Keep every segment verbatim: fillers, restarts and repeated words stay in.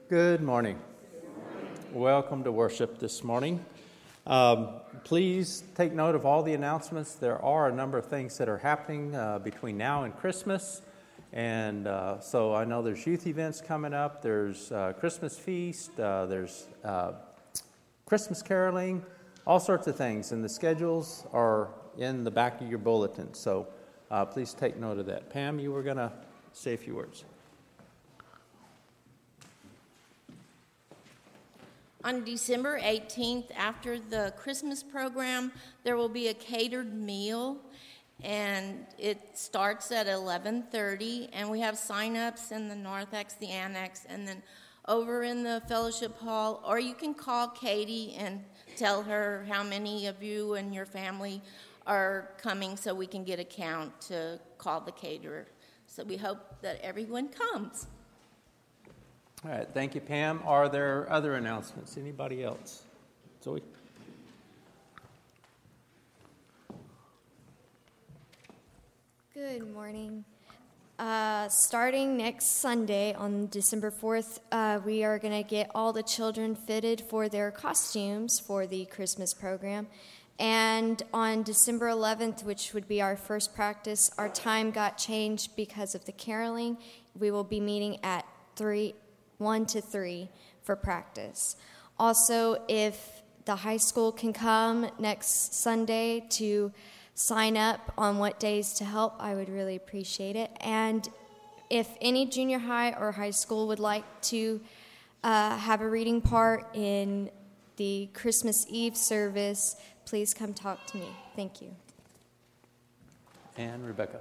Good morning. Welcome to worship this morning. Um, please take note of all the announcements. There are a number of things that are happening uh, between now and Christmas. And uh, so I know there's youth events coming up. There's uh, Christmas feast. Uh, there's uh, Christmas caroling, all sorts of things. And the schedules are in the back of your bulletin. So uh, please take note of that. Pam, you were going to say a few words. On December eighteenth, after the Christmas program, there will be a catered meal, and it starts at eleven thirty, and we have sign-ups in the narthex, the annex, and then over in the fellowship hall, or you can call Katie and tell her how many of you and your family are coming so we can get a count to call the caterer. So we hope that everyone comes. All right, thank you, Pam. Are there other announcements? Anybody else? Zoe? Good morning. Uh, starting next Sunday on December fourth, uh, we are going to get all the children fitted for their costumes for the Christmas program. And on December eleventh, which would be our first practice, our time got changed because of the caroling. We will be meeting at three. one to three for practice. Also, if the high school can come next Sunday to sign up on what days to help, I would really appreciate it. And if any junior high or high school would like to uh, have a reading part in the Christmas Eve service, please come talk to me. Thank you. And Rebecca.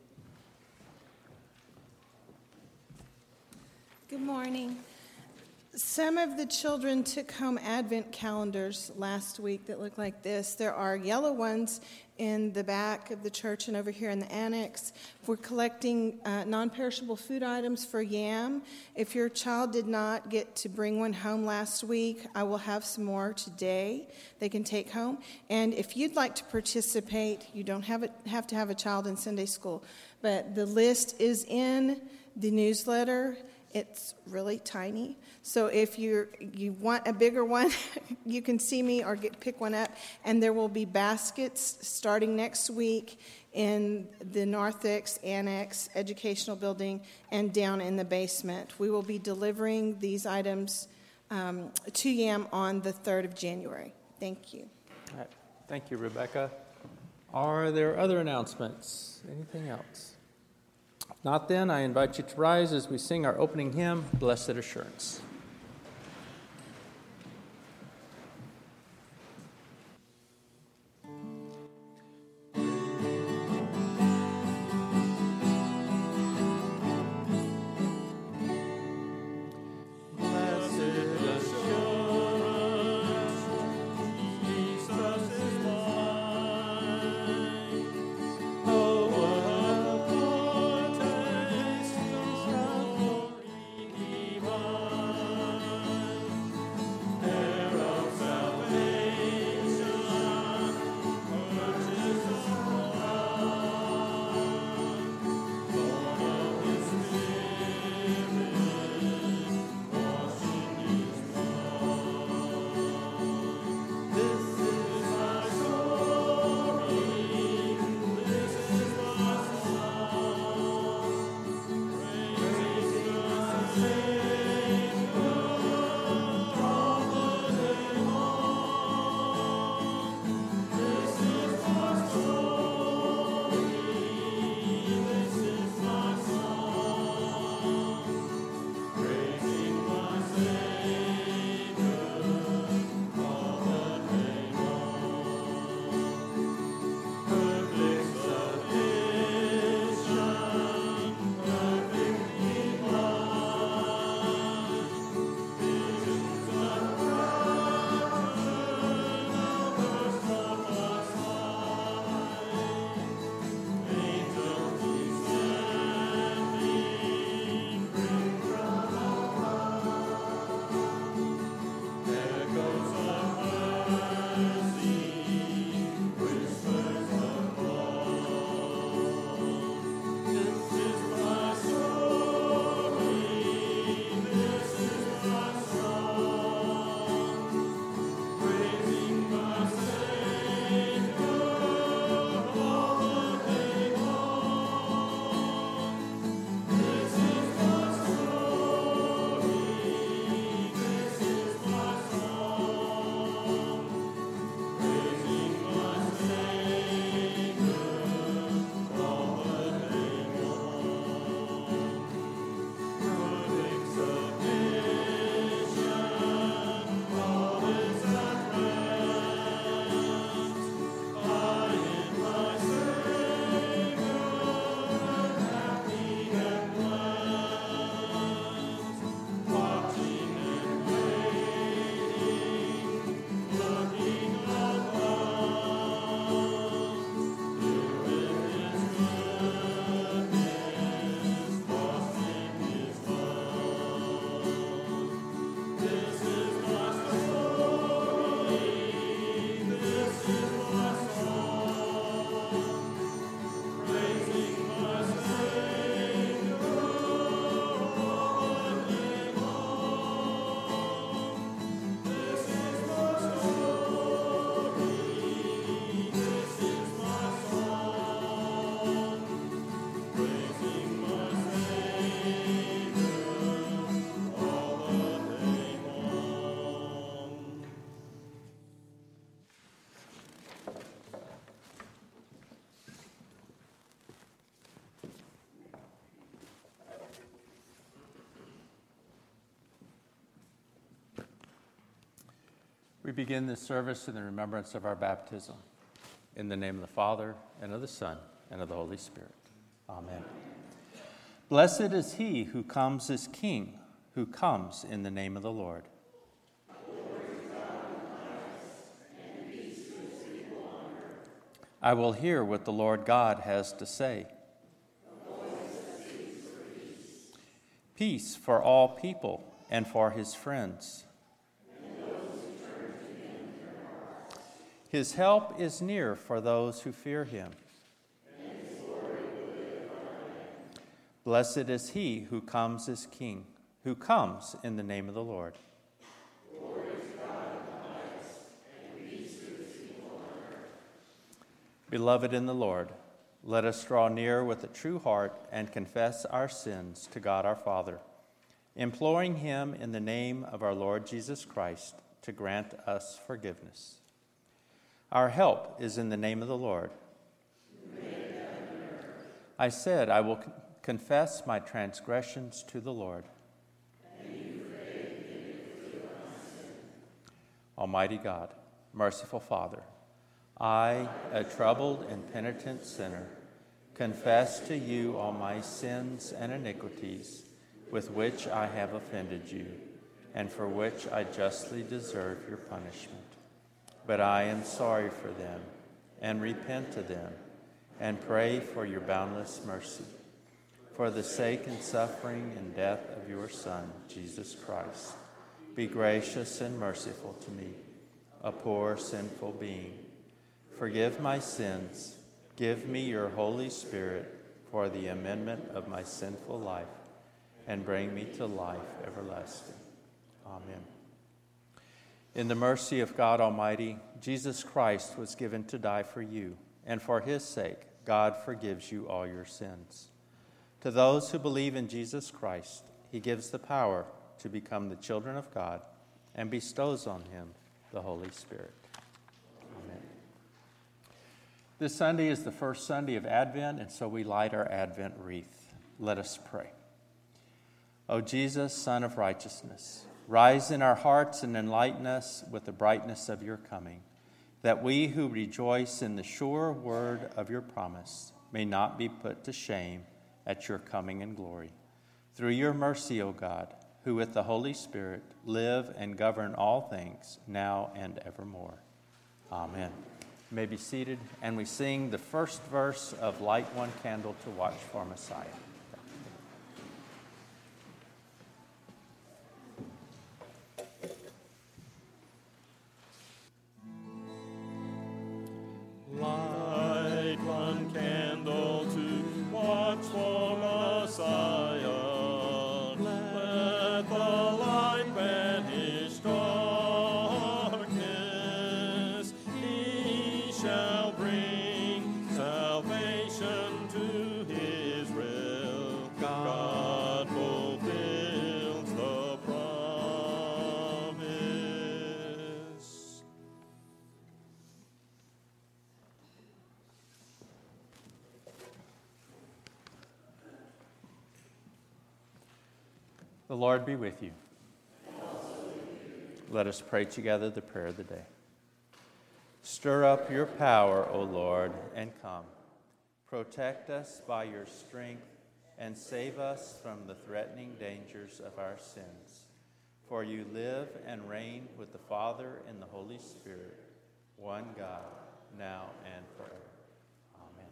Good morning. Some of the children took home Advent calendars last week that look like this. There are yellow ones in the back of the church and over here in the annex. We're collecting uh, non-perishable food items for YAM. If your child did not get to bring one home last week, I will have some more today they can take home. And if you'd like to participate, you don't have, a, have to have a child in Sunday school, but the list is in the newsletter. It's really tiny. So if you you want a bigger one, you can see me or get, pick one up. And there will be baskets starting next week in the narthex, annex, educational building, and down in the basement. We will be delivering these items um, to YAM on the third of January. Thank you. All right. Thank you, Rebecca. Are there other announcements? Anything else? Not then, I invite you to rise as we sing our opening hymn, Blessed Assurance. Divine. We begin this service in the remembrance of our baptism. In the name of the Father, and of the Son, and of the Holy Spirit. Amen. Blessed is he who comes as King, who comes in the name of the Lord. I will hear what the Lord God has to say. Peace for all people and for his friends. His help is near for those who fear him. Blessed is he who comes as King, who comes in the name of the Lord. Beloved in the Lord, let us draw near with a true heart and confess our sins to God our Father, imploring him in the name of our Lord Jesus Christ to grant us forgiveness. Our help is in the name of the Lord. I said, I will confess my transgressions to the Lord. Almighty God, merciful Father, I, a troubled and penitent sinner, confess to you all my sins and iniquities with which I have offended you, and for which I justly deserve your punishment. But I am sorry for them, and repent of them, and pray for your boundless mercy, for the sake and suffering and death of your Son, Jesus Christ. Be gracious and merciful to me, a poor sinful being. Forgive my sins. Give me your Holy Spirit for the amendment of my sinful life, and bring me to life everlasting. Amen. In the mercy of God Almighty, Jesus Christ was given to die for you, and for his sake, God forgives you all your sins. To those who believe in Jesus Christ, he gives the power to become the children of God and bestows on him the Holy Spirit. Amen. This Sunday is the first Sunday of Advent, and so we light our Advent wreath. Let us pray. O Jesus, Son of righteousness, rise in our hearts and enlighten us with the brightness of your coming, that we who rejoice in the sure word of your promise may not be put to shame at your coming in glory. Through your mercy, O God, who with the Holy Spirit live and govern all things, now and evermore. Amen. You may be seated, and we sing the first verse of Light One Candle to Watch for Messiah. Light one candle to watch for Messiah. Let the light banish darkness. He shall bring salvation to Israel. God fulfills the promise. The Lord be with you. Let us pray together the prayer of the day. Stir up your power, O Lord, and come. Protect us by your strength and save us from the threatening dangers of our sins. For you live and reign with the Father and the Holy Spirit, one God, now and forever. Amen.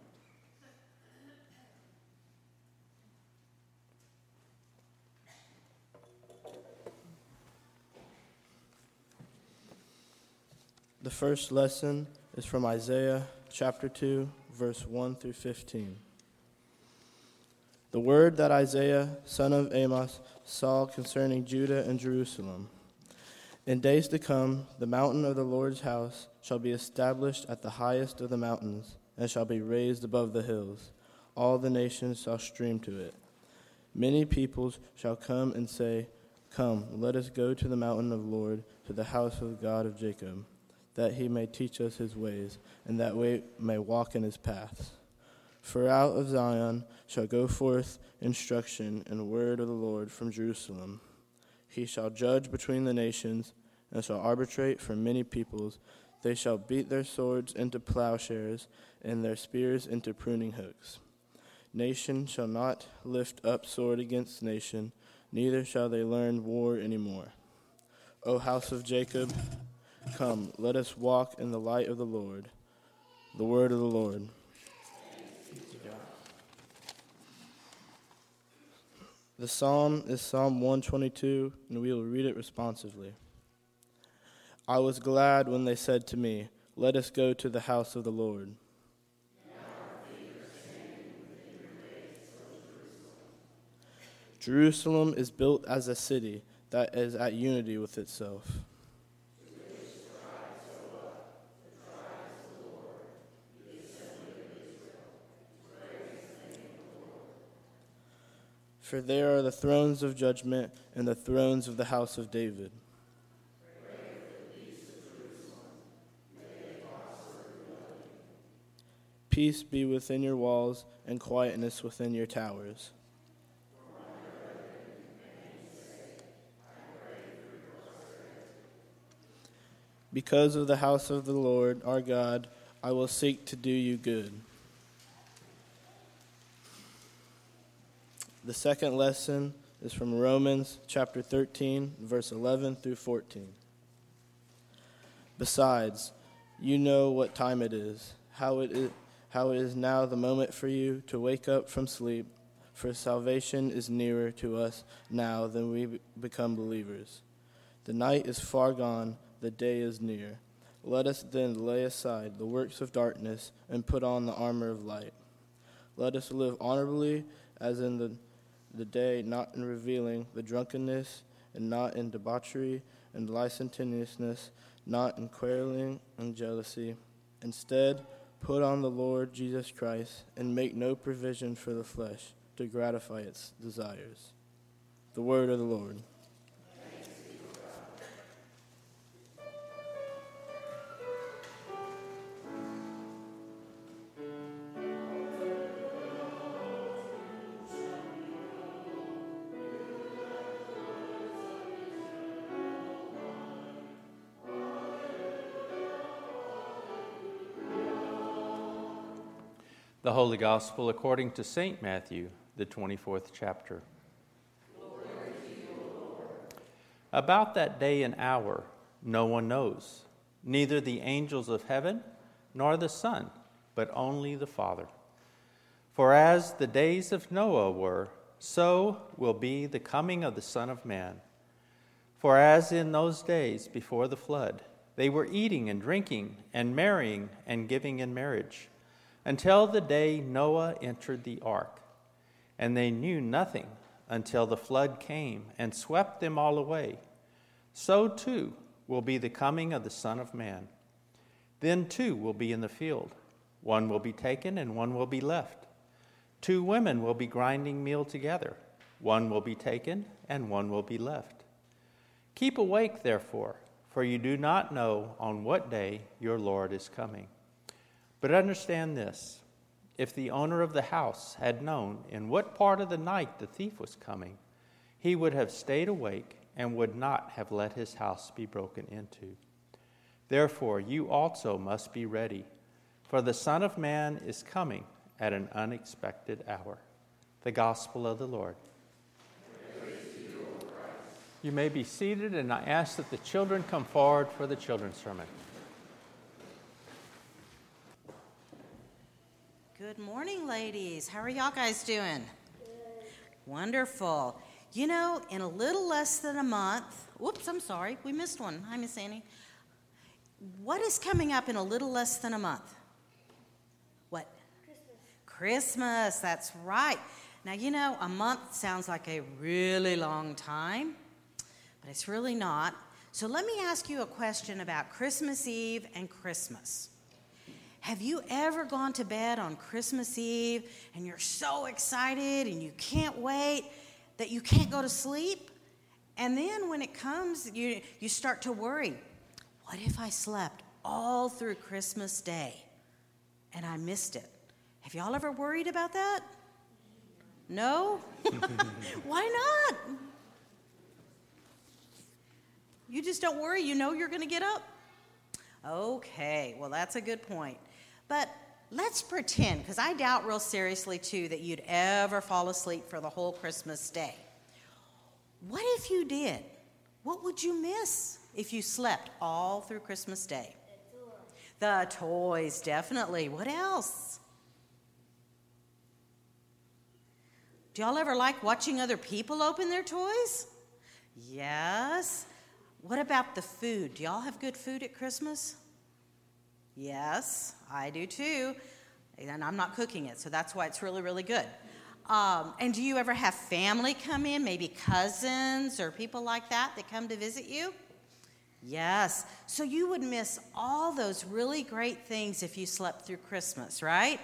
The first lesson is from Isaiah chapter two, verse one through fifteen. The word that Isaiah, son of Amos, saw concerning Judah and Jerusalem. In days to come, the mountain of the Lord's house shall be established at the highest of the mountains, and shall be raised above the hills. All the nations shall stream to it. Many peoples shall come and say, Come, let us go to the mountain of the Lord, to the house of the God of Jacob, that he may teach us his ways, and that we may walk in his paths. For out of Zion shall go forth instruction and word of the Lord from Jerusalem. He shall judge between the nations and shall arbitrate for many peoples. They shall beat their swords into plowshares, and their spears into pruning hooks. Nation shall not lift up sword against nation, neither shall they learn war any more. O house of Jacob, come, let us walk in the light of the Lord. The word of the Lord. The psalm is Psalm one twenty-two, and we will read it responsively. I was glad when they said to me, let us go to the house of the Lord. Jerusalem is built as a city that is at unity with itself. For there are the thrones of judgment and the thrones of the house of David. Peace be within your walls and quietness within your towers. Because of the house of the Lord our God, I will seek to do you good. The second lesson is from Romans chapter thirteen, verse eleven through fourteen. Besides, you know what time it is, how it is, how it is now the moment for you to wake up from sleep, for salvation is nearer to us now than we become believers. The night is far gone, the day is near. Let us then lay aside the works of darkness and put on the armor of light. Let us live honorably as in the, the day, not in revealing the drunkenness, and not in debauchery and licentiousness, not in quarreling and jealousy. Instead, put on the Lord Jesus Christ and make no provision for the flesh to gratify its desires. The word of the Lord. The Holy Gospel according to Saint Matthew, the twenty-fourth chapter. Glory to you, Lord. About that day and hour no one knows, neither the angels of heaven nor the Son, but only the Father. For as the days of Noah were, so will be the coming of the Son of Man. For as in those days before the flood, they were eating and drinking and marrying and giving in marriage, until the day Noah entered the ark. And they knew nothing until the flood came and swept them all away. So too will be the coming of the Son of Man. Then two will be in the field. One will be taken and one will be left. Two women will be grinding meal together. One will be taken and one will be left. Keep awake, therefore, for you do not know on what day your Lord is coming. But understand this, if the owner of the house had known in what part of the night the thief was coming, he would have stayed awake and would not have let his house be broken into. Therefore, you also must be ready, for the Son of Man is coming at an unexpected hour. The Gospel of the Lord. You, you may be seated, and I ask that the children come forward for the children's sermon. Good morning, ladies. How are y'all guys doing? Good. Wonderful. You know, in a little less than a month, whoops, I'm sorry, we missed one. Hi, Miss Annie. What is coming up in a little less than a month? What? Christmas. Christmas, that's right. Now, you know, a month sounds like a really long time, but it's really not. So let me ask you a question about Christmas Eve and Christmas. Have you ever gone to bed on Christmas Eve and you're so excited and you can't wait that you can't go to sleep? And then when it comes, you, you start to worry. What if I slept all through Christmas Day and I missed it? Have y'all ever worried about that? No? Why not? You just don't worry. You know you're going to get up. Okay, well, that's a good point. But let's pretend, because I doubt real seriously, too, that you'd ever fall asleep for the whole Christmas day. What if you did? What would you miss if you slept all through Christmas Day? The toys, definitely. What else? Do y'all ever like watching other people open their toys? Yes. What about the food? Do y'all have good food at Christmas? Yes, I do too. And I'm not cooking it, so that's why it's really, really good. Um, and do you ever have family come in, maybe cousins or people like that that come to visit you? Yes. So you would miss all those really great things if you slept through Christmas, right?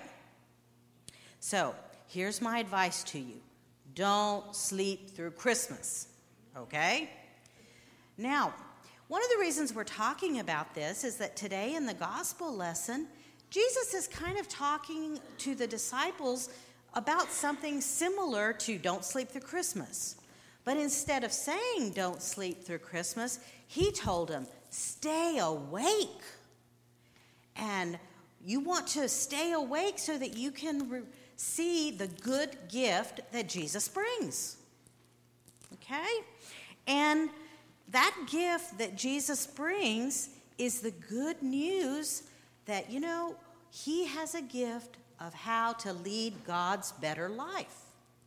So here's my advice to you. Don't sleep through Christmas, okay? Now, one of the reasons we're talking about this is that today in the gospel lesson, Jesus is kind of talking to the disciples about something similar to don't sleep through Christmas. But instead of saying don't sleep through Christmas, he told them, stay awake. And you want to stay awake so that you can re- see the good gift that Jesus brings. Okay? And that gift that Jesus brings is the good news that, you know, he has a gift of how to lead God's better life.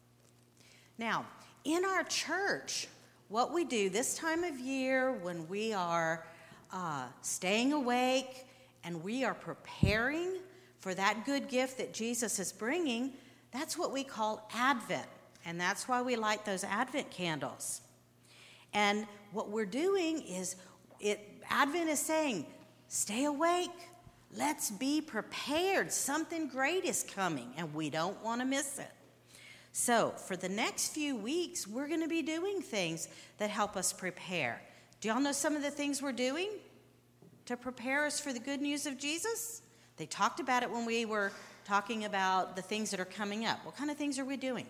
Now, in our church, what we do this time of year when we are uh, staying awake and we are preparing for that good gift that Jesus is bringing, that's what we call Advent. And that's why we light those Advent candles. And what we're doing is, it, Advent is saying, stay awake. Let's be prepared. Something great is coming, and we don't want to miss it. So for the next few weeks, we're going to be doing things that help us prepare. Do y'all know some of the things we're doing to prepare us for the good news of Jesus? They talked about it when we were talking about the things that are coming up. What kind of things are we doing?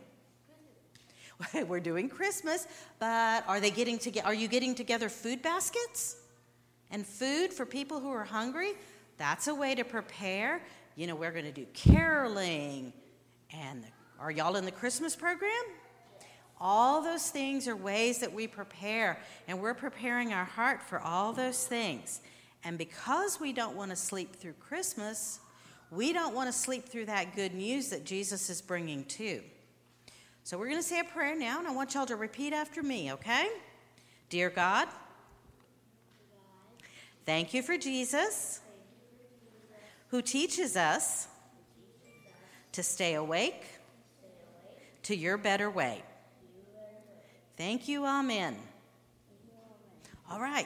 We're doing Christmas, but are they getting together? Are you getting together food baskets and food for people who are hungry? That's a way to prepare. You know, we're going to do caroling. And are y'all in the Christmas program? All those things are ways that we prepare, and we're preparing our heart for all those things. And because we don't want to sleep through Christmas, we don't want to sleep through that good news that Jesus is bringing too. So we're going to say a prayer now, and I want y'all to repeat after me, okay? Dear God, thank you for Jesus, who teaches us to stay awake to your better way. Thank you, amen. All right.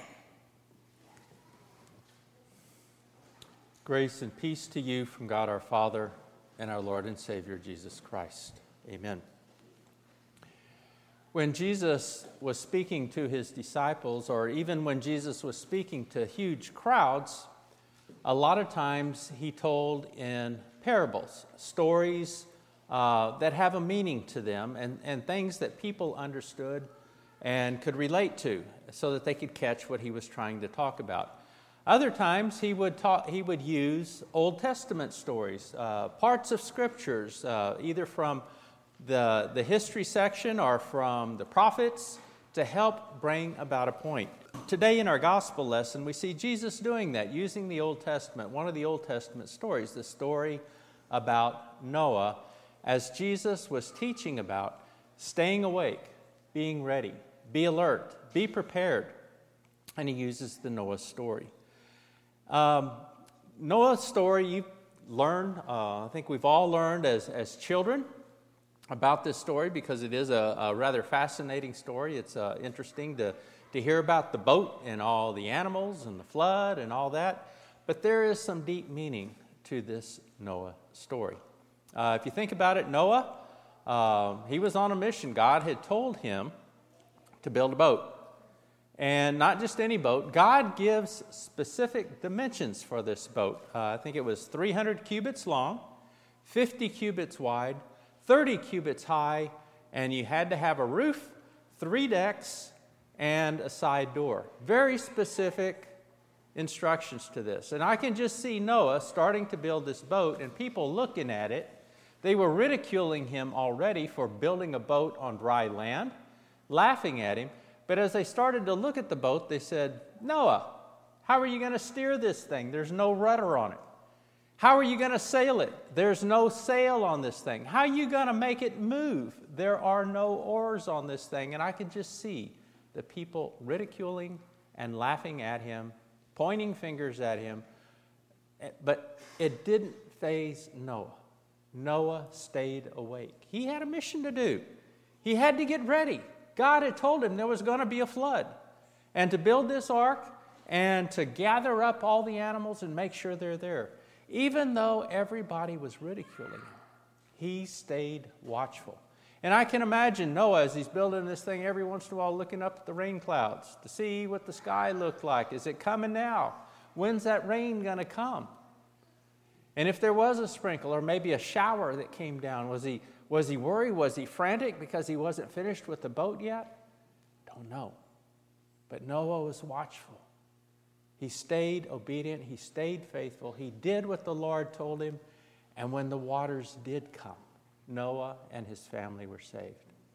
Grace and peace to you from God our Father and our Lord and Savior Jesus Christ. Amen. When Jesus was speaking to his disciples, or even when Jesus was speaking to huge crowds, a lot of times he told in parables, stories uh, that have a meaning to them, and, and things that people understood and could relate to so that they could catch what he was trying to talk about. Other times he would talk, he would use Old Testament stories, uh, parts of scriptures, uh, either from the, the history section or from the prophets, to help bring about a point. Today in our gospel lesson, we see Jesus doing that, using the Old Testament, one of the Old Testament stories, the story about Noah, as Jesus was teaching about staying awake, being ready, be alert, be prepared. And he uses the Noah story. Um, Noah's story, you've learned, uh, I think we've all learned as, as children about this story, because it is a, a rather fascinating story. It's uh, interesting to, to hear about the boat and all the animals and the flood and all that. But there is some deep meaning to this Noah story. Uh, if you think about it, Noah, uh, he was on a mission. God had told him to build a boat. And not just any boat. God gives specific dimensions for this boat. Uh, I think it was three hundred cubits long, fifty cubits wide, thirty cubits high, and you had to have a roof, three decks, and a side door. Very specific instructions to this. And I can just see Noah starting to build this boat and people looking at it. They were ridiculing him already for building a boat on dry land, laughing at him. But as they started to look at the boat, they said, Noah, how are you going to steer this thing? There's no rudder on it. How are you going to sail it? There's no sail on this thing. How are you going to make it move? There are no oars on this thing. And I can just see the people ridiculing and laughing at him, pointing fingers at him. But it didn't faze Noah. Noah stayed awake. He had a mission to do. He had to get ready. God had told him there was going to be a flood. And to build this ark and to gather up all the animals and make sure they're there. Even though everybody was ridiculing him, he stayed watchful. And I can imagine Noah, as he's building this thing, every once in a while looking up at the rain clouds to see what the sky looked like. Is it coming now? When's that rain going to come? And if there was a sprinkle or maybe a shower that came down, was he, was he worried? Was he frantic because he wasn't finished with the boat yet? Don't know. But Noah was watchful. He stayed obedient. He stayed faithful. He did what the Lord told him. And when the waters did come, Noah and his family were saved.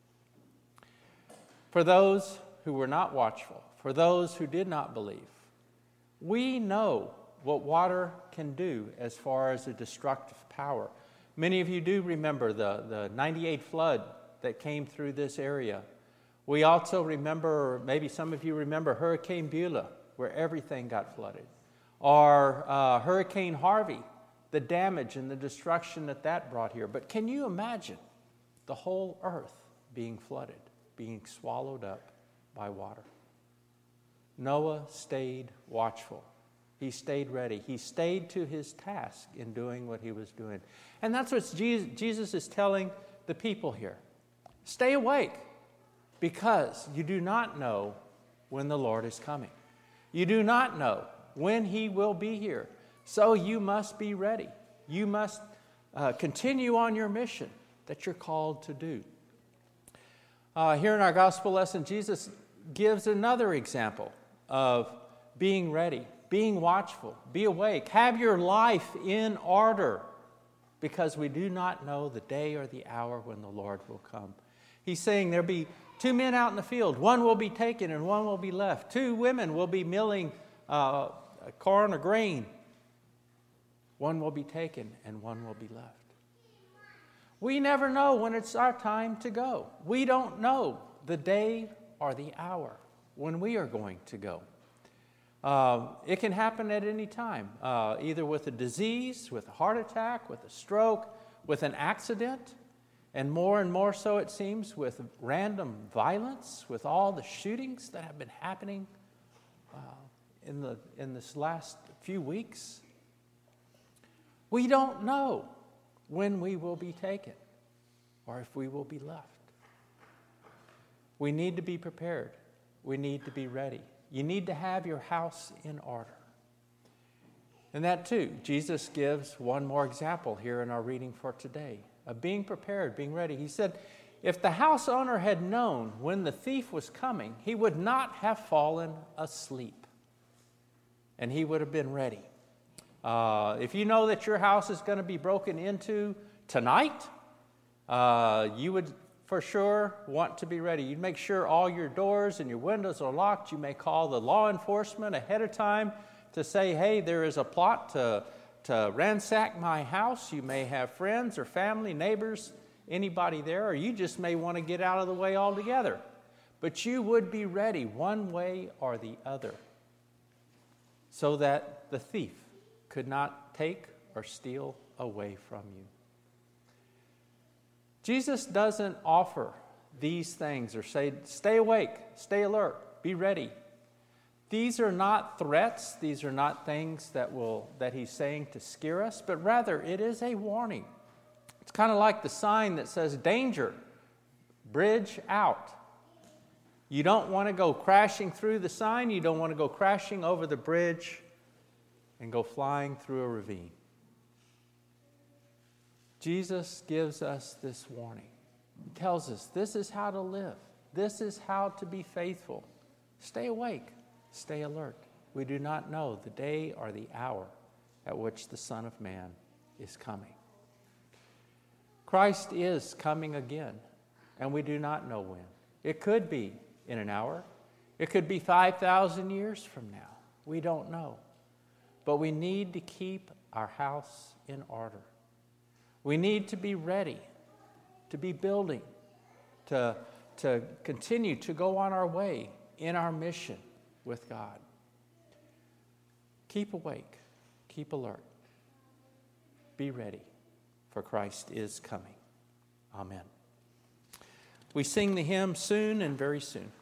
For those who were not watchful, for those who did not believe, we know what water can do as far as a destructive power. Many of you do remember the, the ninety-eight flood that came through this area. We also remember, maybe some of you remember Hurricane Beulah, where everything got flooded. Or uh, Hurricane Harvey, the damage and the destruction that that brought here. But can you imagine the whole earth being flooded, being swallowed up by water? Noah stayed watchful. He stayed ready. He stayed to his task in doing what he was doing. And that's what Jesus is telling the people here. Stay awake, because you do not know when the Lord is coming. You do not know when he will be here. So you must be ready. You must uh, continue on your mission that you're called to do. Uh, here in our gospel lesson, Jesus gives another example of being ready, being watchful, be awake, have your life in order, because we do not know the day or the hour when the Lord will come. He's saying there'll be two men out in the field. One will be taken and one will be left. Two women will be milling uh, corn or grain. One will be taken and one will be left. We never know when it's our time to go. We don't know the day or the hour when we are going to go. Uh, it can happen at any time, uh, either with a disease, with a heart attack, with a stroke, with an accident, and more and more so, it seems, with random violence, with all the shootings that have been happening uh, in the in this last few weeks. We don't know when we will be taken or if we will be left. We need to be prepared. We need to be ready. You need to have your house in order. And that too, Jesus gives one more example here in our reading for today of being prepared, being ready. He said, if the house owner had known when the thief was coming, he would not have fallen asleep, and he would have been ready. Uh, if you know that your house is going to be broken into tonight, uh, you would for sure want to be ready. You'd make sure all your doors and your windows are locked. You may call the law enforcement ahead of time to say, hey, there is a plot to, to ransack my house. You may have friends or family, neighbors, anybody there, or you just may want to get out of the way altogether. But you would be ready one way or the other so that the thief could not take or steal away from you. Jesus doesn't offer these things or say, stay awake, stay alert, be ready. These are not threats. These are not things that will that he's saying to scare us, but rather it is a warning. It's kind of like the sign that says, danger, bridge out. You don't want to go crashing through the sign. You don't want to go crashing over the bridge and go flying through a ravine. Jesus gives us this warning. He tells us this is how to live. This is how to be faithful. Stay awake. Stay alert. We do not know the day or the hour at which the Son of Man is coming. Christ is coming again, and we do not know when. It could be in an hour. It could be five thousand years from now. We don't know. But we need to keep our house in order. We need to be ready, to be building, to, to continue to go on our way in our mission with God. Keep awake. Keep alert. Be ready, for Christ is coming. Amen. We sing the hymn soon and very soon.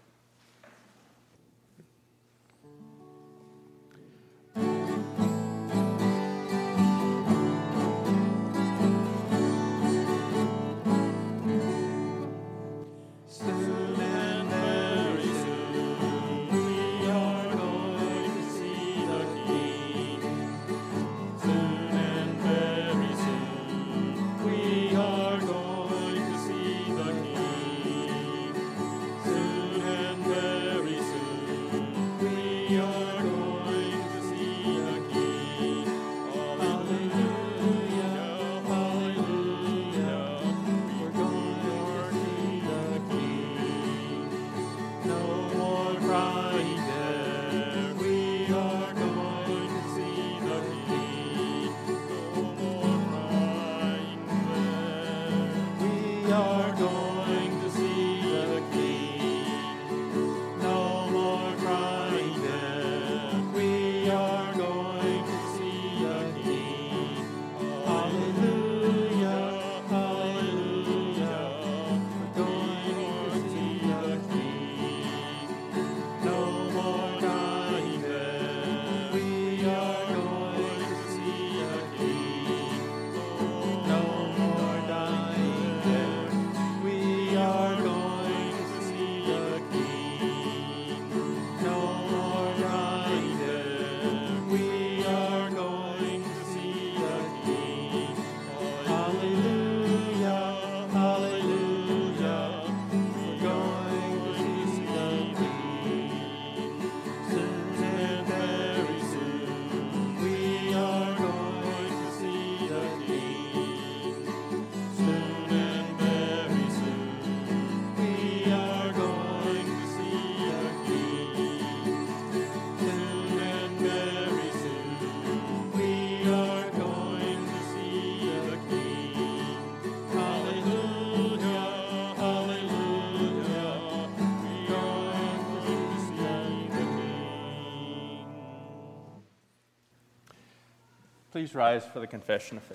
Please rise for the confession of faith.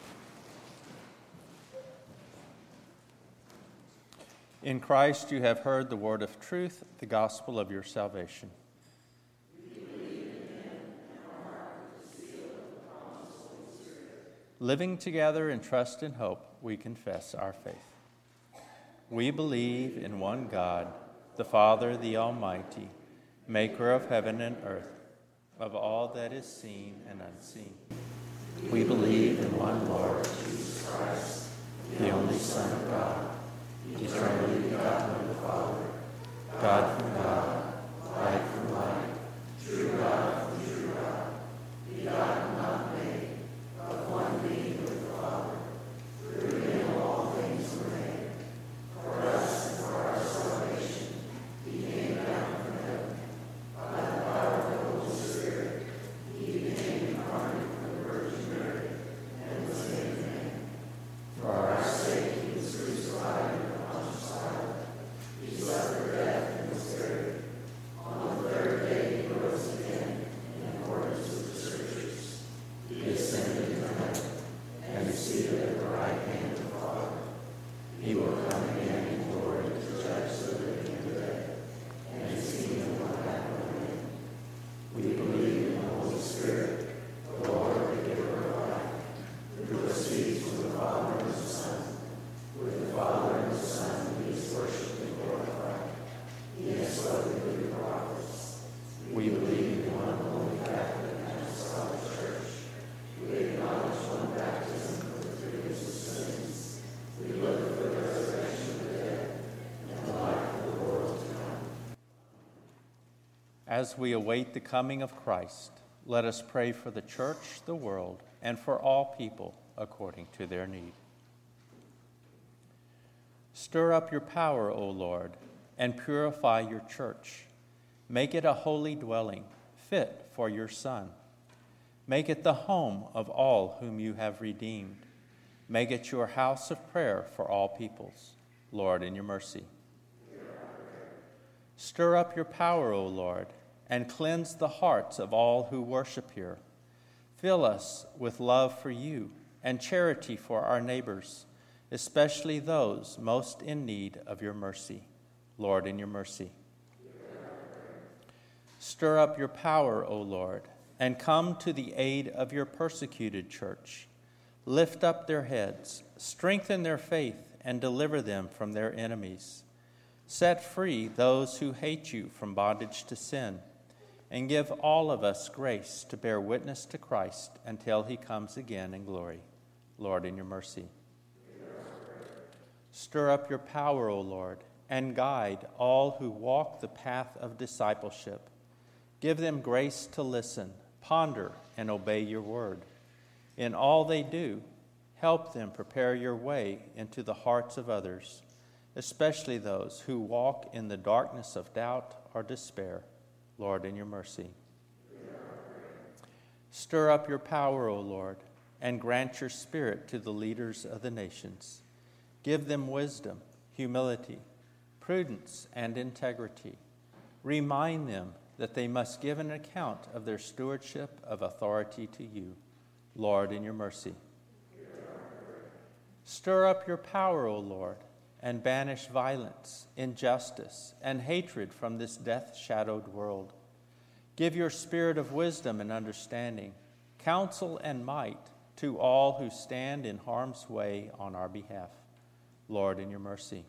In Christ you have heard the word of truth, the gospel of your salvation. Living together in trust and hope, we confess our faith. We believe in one God, the Father, the Almighty, maker of heaven and earth, of all that is seen and unseen. We believe in one Lord, Jesus Christ, the only Son of God, eternally begotten of the Father, God from God, light from light, true God from true God, begotten, not made, of one being with the Father, through him all things were made. For us and for our salvation, he came down from heaven. By the power of the Holy Spirit, he became incarnate from the Virgin Mary and was made man. For our sake he was crucified. as we await the coming of Christ, let us pray for the church, the world, and for all people according to their need. Stir up your power, O Lord, and purify your church. Make it a holy dwelling, fit for your Son. Make it the home of all whom you have redeemed. Make it your house of prayer for all peoples. Lord, in your mercy. Stir up your power, O Lord, and cleanse the hearts of all who worship here. Fill us with love for you and charity for our neighbors, especially those most in need of your mercy. Lord, in your mercy. Stir up your power, O Lord, and come to the aid of your persecuted church. Lift up their heads, strengthen their faith, and deliver them from their enemies. Set free those who hate you from bondage to sin, and give all of us grace to bear witness to Christ until he comes again in glory. Lord, in your mercy. Stir up your power, O Lord, and guide all who walk the path of discipleship. Give them grace to listen, ponder, and obey your word. In all they do, help them prepare your way into the hearts of others, especially those who walk in the darkness of doubt or despair. Lord, in your mercy. Stir up your power, O Lord, and grant your spirit to the leaders of the nations. Give them wisdom, humility, prudence, and integrity. Remind them that they must give an account of their stewardship of authority to you. Lord, in your mercy. Stir up your power, O Lord, and banish violence, injustice, and hatred from this death-shadowed world. Give your spirit of wisdom and understanding, counsel and might to all who stand in harm's way on our behalf. Lord, in your mercy.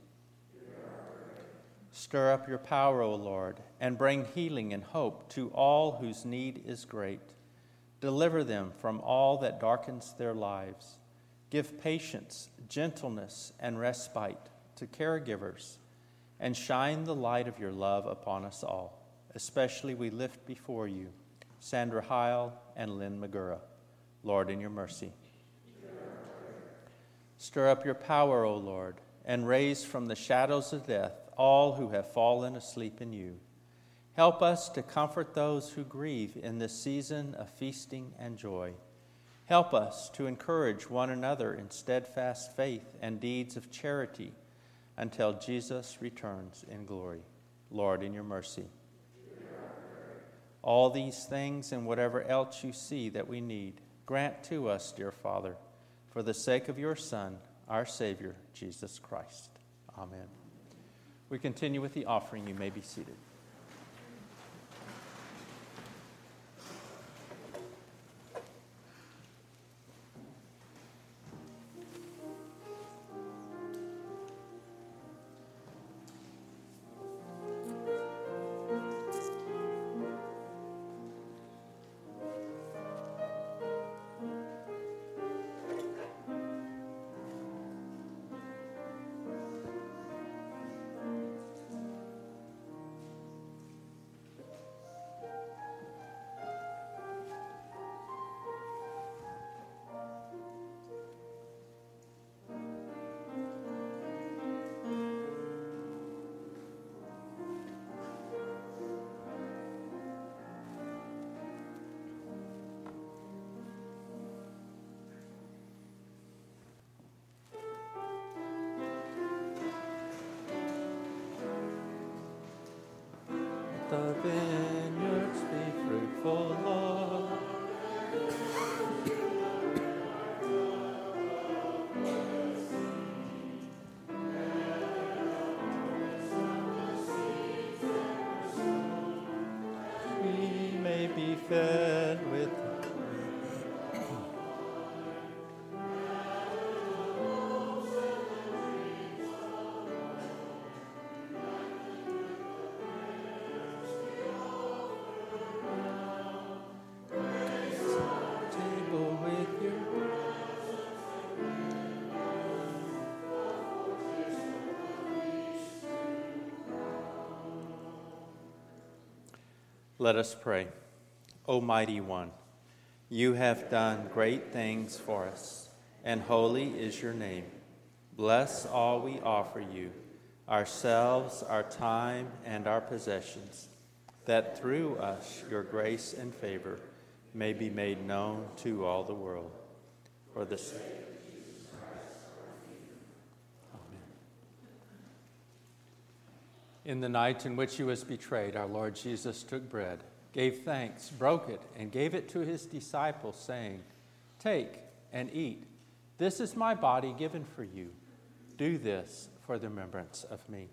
Stir up your power, O Lord, and bring healing and hope to all whose need is great. Deliver them from all that darkens their lives. Give patience, gentleness, and respite to caregivers, and shine the light of your love upon us all. Especially we lift before you Sandra Heil and Lynn Magura. Lord, in your mercy. Stir up your power, O Lord, and raise from the shadows of death all who have fallen asleep in you. Help us to comfort those who grieve in this season of feasting and joy. Help us to encourage one another in steadfast faith and deeds of charity until Jesus returns in glory. Lord, in your mercy. All these things and whatever else you see that we need, grant to us, dear Father, for the sake of your Son, our Savior, Jesus Christ. Amen. We continue with the offering. You may be seated. The vineyards be fruitful, Lord. We may be fed with Let us pray. O mighty one, you have done great things for us, and holy is your name. Bless all we offer you, ourselves, our time, and our possessions, that through us your grace and favor may be made known to all the world. For the sake of Jesus Christ, our Savior. Amen. In the night in which he was betrayed, our Lord Jesus took bread, gave thanks, broke it, and gave it to his disciples, saying, "Take and eat. This is my body given for you. Do this for the remembrance of me."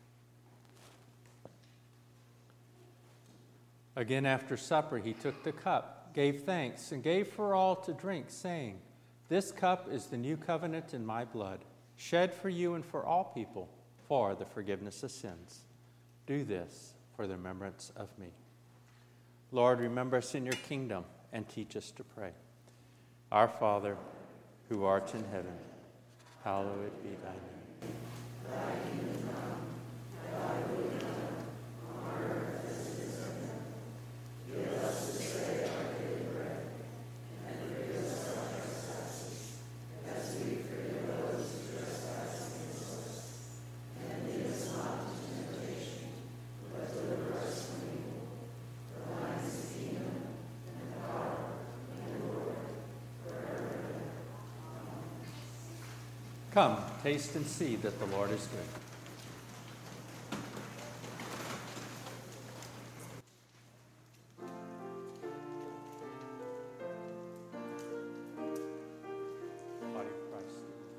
Again, after supper, he took the cup, gave thanks, and gave for all to drink, saying, "This cup is the new covenant in my blood, shed for you and for all people for the forgiveness of sins. Do this for the remembrance of me." Lord, remember us in your kingdom and teach us to pray. Our Father, who art in heaven, hallowed be thy name. Thy kingdom come, thy will be done, on earth as it is in heaven. Give us this day our daily bread, and forgive us our trespasses, as we forgive those who trespass against us. And lead us not into temptation, but deliver us from evil. For thine is the kingdom, and the power, and the glory, forever and ever. Amen. Come, taste and see that the Lord is good. Body of Christ.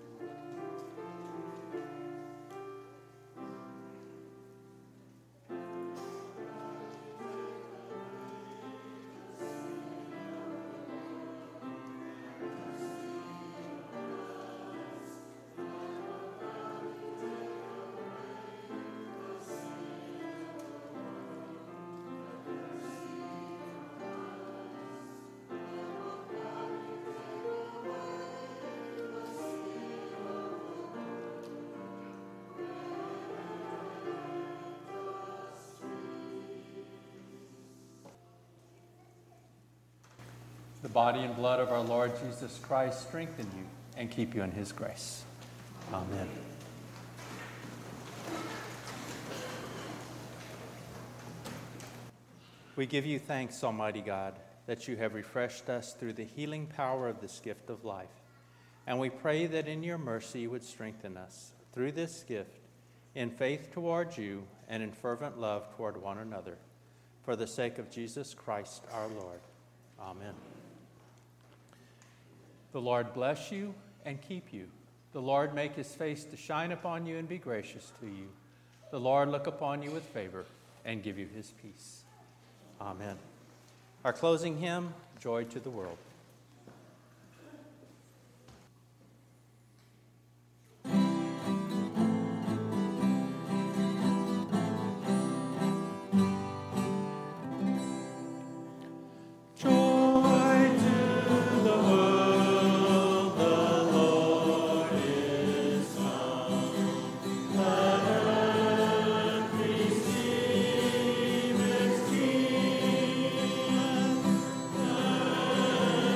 The body and blood of our Lord Jesus Christ strengthen you and keep you in his grace. Amen. We give you thanks, Almighty God, that you have refreshed us through the healing power of this gift of life. And we pray that in your mercy you would strengthen us through this gift in faith towards you and in fervent love toward one another. For the sake of Jesus Christ our Lord. Amen. The Lord bless you and keep you. The Lord make his face to shine upon you and be gracious to you. The Lord look upon you with favor and give you his peace. Amen. Our closing hymn, Joy to the World. Receive its King.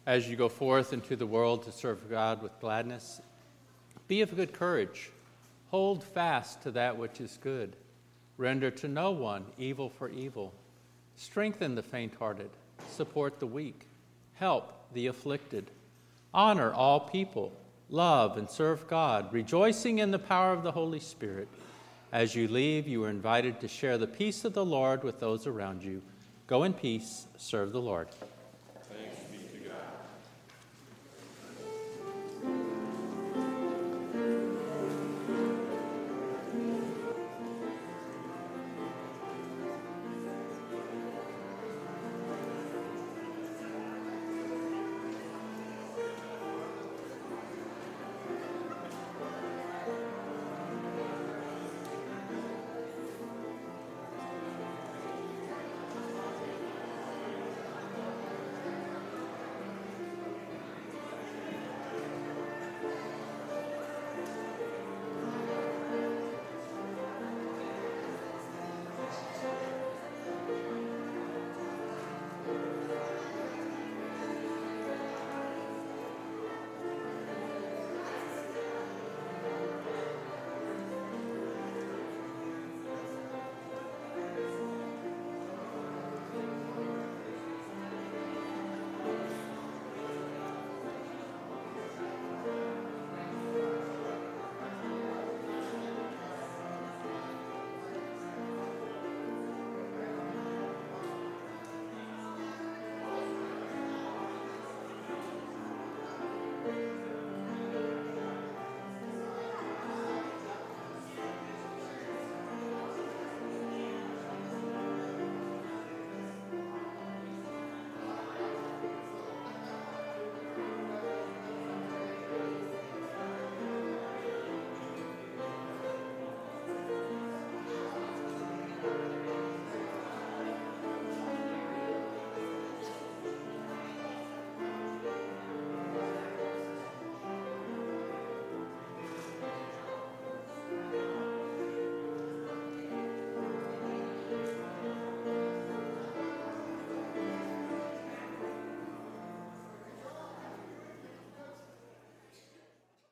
As you go forth into the world to serve God with gladness, be of good courage. Hold fast to that which is good. Render to no one evil for evil. Strengthen the faint-hearted. Support the weak. Help the afflicted. Honor all people. Love and serve God, rejoicing in the power of the Holy Spirit. As you leave, you are invited to share the peace of the Lord with those around you. Go in peace. Serve the Lord.